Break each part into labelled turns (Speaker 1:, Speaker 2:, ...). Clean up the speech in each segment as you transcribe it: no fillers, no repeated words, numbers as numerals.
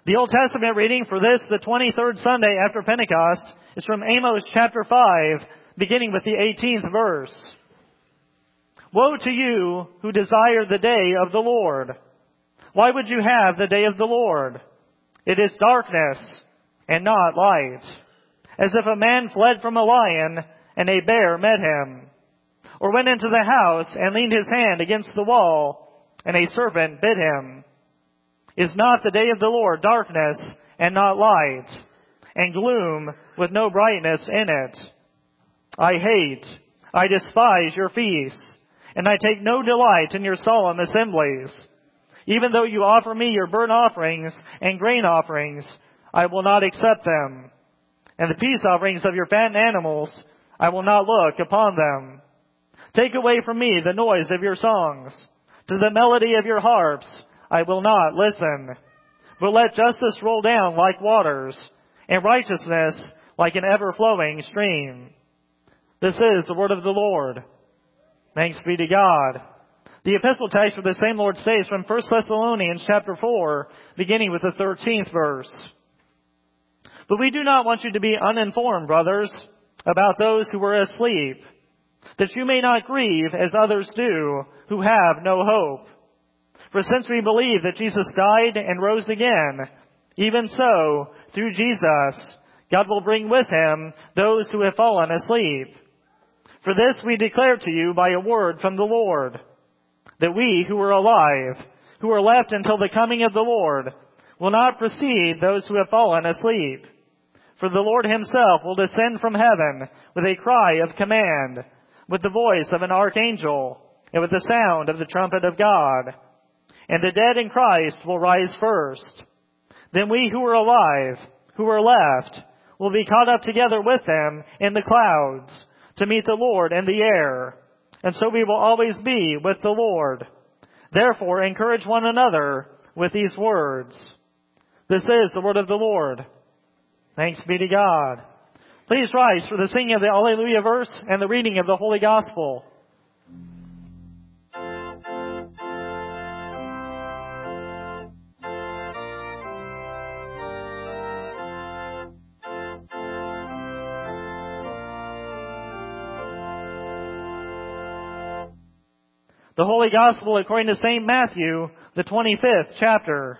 Speaker 1: The Old Testament reading for this, the 23rd Sunday after Pentecost, is from Amos chapter 5, beginning with the 18th verse. Woe to you who desire the day of the Lord. Why would you have the day of the Lord? It is darkness and not light, as if a man fled from a lion and a bear met him, or went into the house and leaned his hand against the wall and a serpent bit him. Is not the day of the Lord darkness and not light, and gloom with no brightness in it? I despise your feasts, and I take no delight in your solemn assemblies. Even though you offer me your burnt offerings and grain offerings, I will not accept them. And the peace offerings of your fattened animals, I will not look upon them. Take away from me the noise of your songs. To the melody of your harps, I will not listen. But let justice roll down like waters, and righteousness like an ever-flowing stream. This is the word of the Lord. Thanks be to God. The epistle text for the same Lord's Day is from 1 Thessalonians chapter 4, beginning with the 13th verse. But we do not want you to be uninformed, brothers, about those who were asleep, that you may not grieve as others do, who have no hope. For since we believe that Jesus died and rose again, even so, through Jesus, God will bring with him those who have fallen asleep. For this we declare to you by a word from the Lord, that we who are alive, who are left until the coming of the Lord, will not precede those who have fallen asleep. For the Lord himself will descend from heaven with a cry of command, with the voice of an archangel, and with the sound of the trumpet of God. And the dead in Christ will rise first. Then we who are alive, who are left, will be caught up together with them in the clouds to meet the Lord in the air. And so we will always be with the Lord. Therefore, encourage one another with these words. This is the word of the Lord. Thanks be to God. Please rise for the singing of the Alleluia verse and the reading of the Holy Gospel. The Holy Gospel according to St. Matthew, the 25th chapter.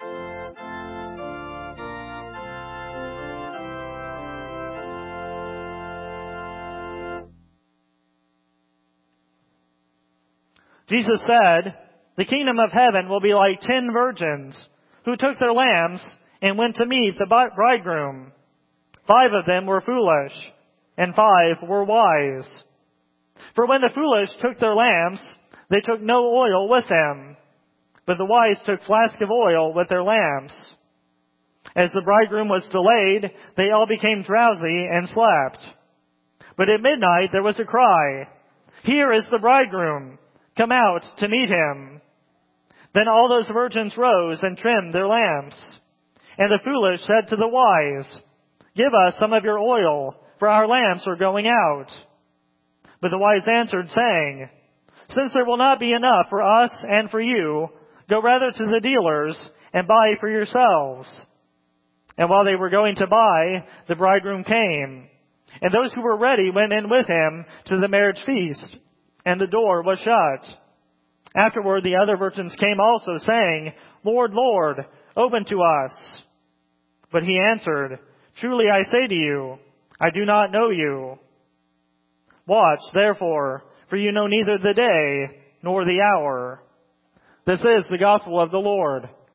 Speaker 1: Jesus said, "The kingdom of heaven will be like 10 virgins who took their lamps and went to meet the bridegroom. 5 of them were foolish, and 5 were wise. For when the foolish took their lamps, they took no oil with them, but the wise took flasks of oil with their lamps. As the bridegroom was delayed, they all became drowsy and slept. But at midnight there was a cry, 'Here is the bridegroom, come out to meet him.' Then all those virgins rose and trimmed their lamps. And the foolish said to the wise, 'Give us some of your oil, for our lamps are going out.' But the wise answered, saying, 'Since there will not be enough for us and for you, go rather to the dealers and buy for yourselves.' And while they were going to buy, the bridegroom came. And those who were ready went in with him to the marriage feast, and the door was shut. Afterward the other virgins came also, saying, 'Lord, Lord, open to us.' But he answered, 'Truly I say to you, I do not know you. Watch, therefore, for you know neither the day nor the hour.'" This is the gospel of the Lord.